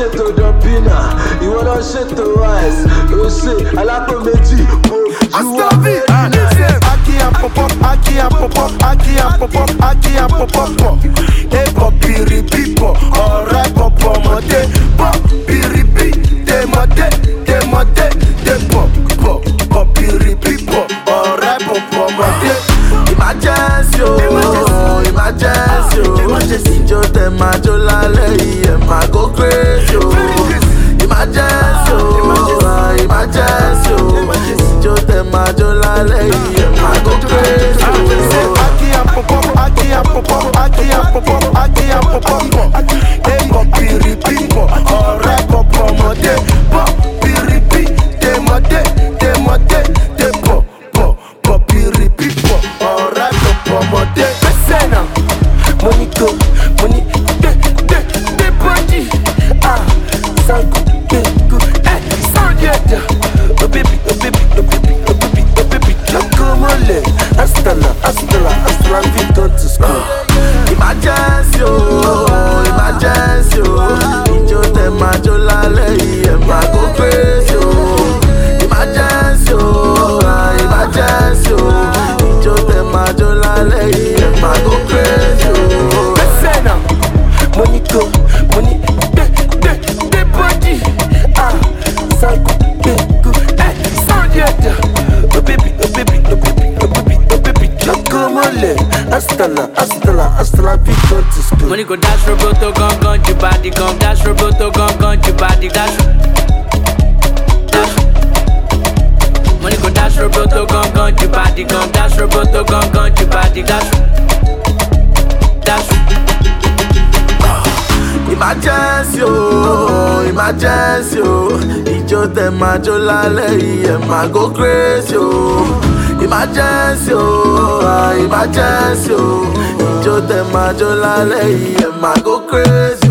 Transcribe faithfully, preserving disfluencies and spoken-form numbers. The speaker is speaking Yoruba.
ṣètò dọ̀bínà, ìwọ lọ ṣètò rice. Ó ṣe alápò méjì, mo ju ọbẹ̀ náà. Aki and pop Aki and pop Aki and pop Aki and pop. Hey, pop piripipo, alright pop ọmọdé, pop piripi, demode, demode, de pop pop pop piripipo, alright pop ọmọdé. Emergency o, emergency o, ìjó tẹ̀ máa jó lálẹ́ yìí ẹ̀ máa go crazy o. Emergency o, emergency o, ìjó tẹ̀ máa jó lálẹ́ yìí ẹ̀ máa go crazy o. Aki and pop Aki and pop Aki and pop Aki and pop. Hey, pop piripipo, alright pop ọmọdé, pop piripi, demode, demode, de pop pop pop piripipo, alright pop ọmọdé. Listen now, money go, money de de de body. Ah, sound good, de good, eh, sound yeah. Oh baby, oh baby, oh baby, oh baby, oh baby, Chocomole. Hasta la, hasta la, hasta la, we go to school. Emergency o, emergency o, ìjó tẹ̀ máa jó lálẹ́ yìí ẹ̀ máa go crazy o. Emergency o, emergency o, ìjó tẹ̀ máa jó lálẹ́ yìí ẹ̀ máa go crazy o. Listen now, money go, money de de de body. Ah, sound good, de good, eh, sound yeah. Oh baby, oh baby, oh baby, oh baby, oh baby, Chocomole. Hasta la, hasta la, hasta la, we go to school. Money go dash roboto gun gun your body gun dash roboto gun gun your body dash dash. Money go dash roboto gun gun your body gun dash roboto gun gun your body dash dash. Emergency o, emergency o, ìjó tẹ̀ máa jó lálẹ́ yìí ẹ̀ máa go crazy o. Emergency o, emergency o, ìjó tẹ̀ máa jó lálẹ́ yìí ẹ̀ máa go crazy.